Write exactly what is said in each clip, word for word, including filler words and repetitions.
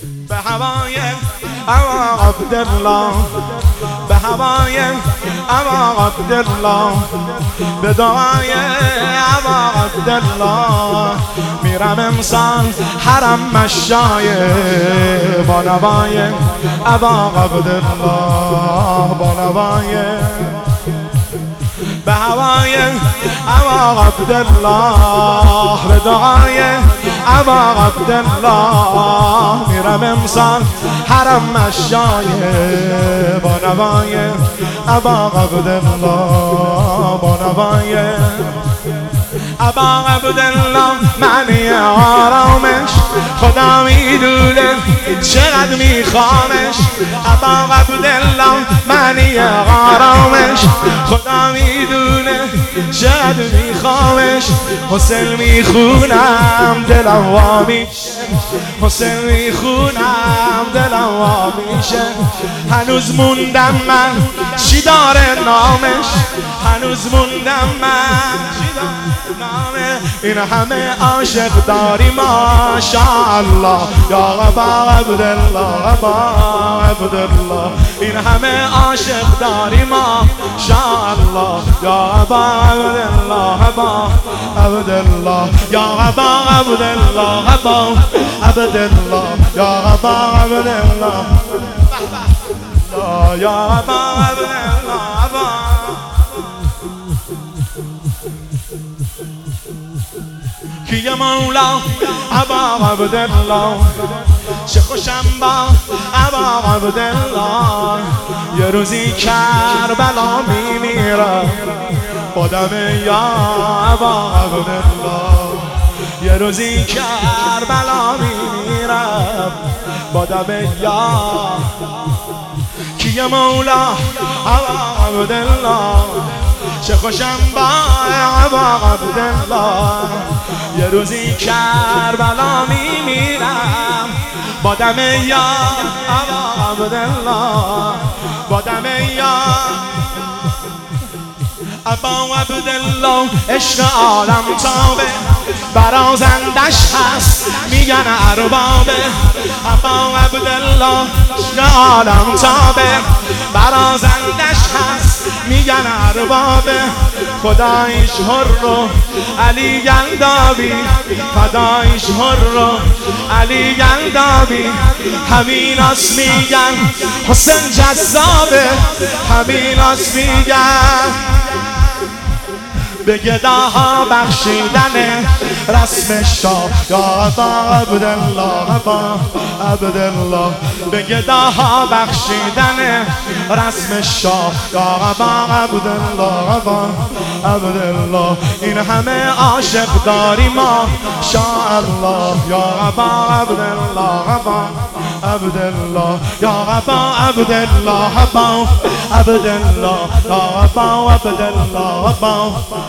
به هوای ابا عبدالله، به هوای ابا عبدالله، به دعای ابا عبدالله میرم امسال حرم مشای با نوای ابا عبدالله، با نوای به هوای ابا عبدالله، به دعای ابا عبدالله میرم امسال حرم مشای با نوای ابا عبدالله، با نوای ابا عبدالله معنی آرامش خدا میدونه چقدر میخوامش. ابا عبدالله معنی آرامش خدا میدونه چقدر میخوامش. حسین میخونم دلم وا میشه، حسین میخونم دلم وا میشه. هنوز موندم من چی داره نامش، هنوز موندم من چی داره نامه. این همه عاشق داری ماشاءالله یا ابا عبدالله، ابا عبدالله. این همه عاشق داری ماشاءالله یا ابا عبدالله، ابا عبدالله، یا ابا عبدالله، ابا عبدالله، یا ابا عبدالله، یا ابا عبدالله، ابا کی مولا ابا عبدالله. چه خوشم با ابا عبدالله، یه روزی کربلا میمیرم با دم یا ابا عبدالله، یه روزی کربلا میمیرم با دم یا کی مولا ابا عبدالله. چه خوشم با ابا عبدالله، یه روزی کربلا میمیرم با دم یا ابا عبدالله، با دم یا ابا عبدالله. عشق عالم تابه برازندش هست میگن اربابه. ابا عبدالله عشق عالم تابه برازندش هست میگن اربابه. خدایش هر رو علی گلدابی، خدایش هر رو علی گلدابی. همین اس میگن حسین جذابه، همین اس میگن به گداها بخشیدن رسم شاه یا ابا عبدالله، ابا عبدالله. به گداها بخشیدن رسم شاه یا ابا عبدالله، ابا عبدالله. این همه عاشق داری ما شاءالله یا ابا عبدالله، ابا عبدالله، یا ابا عبدالله، ابا عبدالله، یا ابا عبدالله، ابا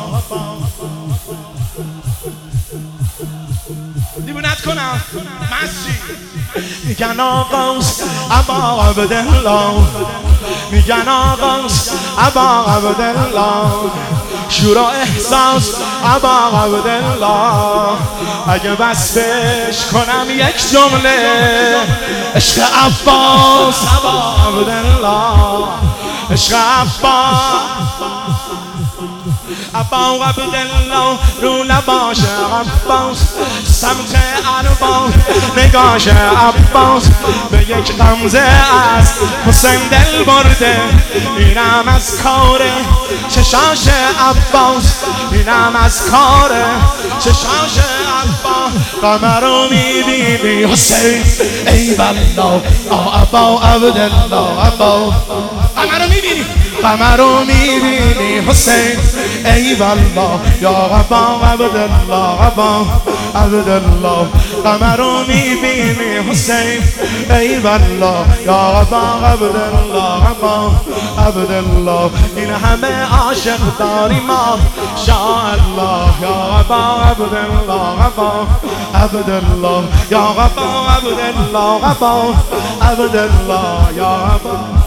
دیوونت کنم مسجد. میگن آقاست ابا عبدالله، میگن آقاست ابا عبدالله. شورا احساس ابا عبدالله، اگه وصفش کنم یک جمله عشق عباس ابا عبدالله، عشق عباس ابا عبدالله. رو لباش عباس سمت عرباس، نگاش عباس به یک غمزه از حسین دل برده. اینم از کار چشاش عباس، اینم از کار چشاش عباس. قمر رو میبینی حسین ای والله ابا عبدالله، ابا قمر رو میبینی، قمر رو میبینی حسین ای والله یا ابا عبدالله، ابا عبدالله. قمر رو میبینی حسین ای والله یا ابا عبدالله، ابا عبدالله. این همه عاشق داری ما شاءالله یا ابا عبدالله، ابا عبدالله، یا ابا عبدالله، ابا عبدالله، یا ابا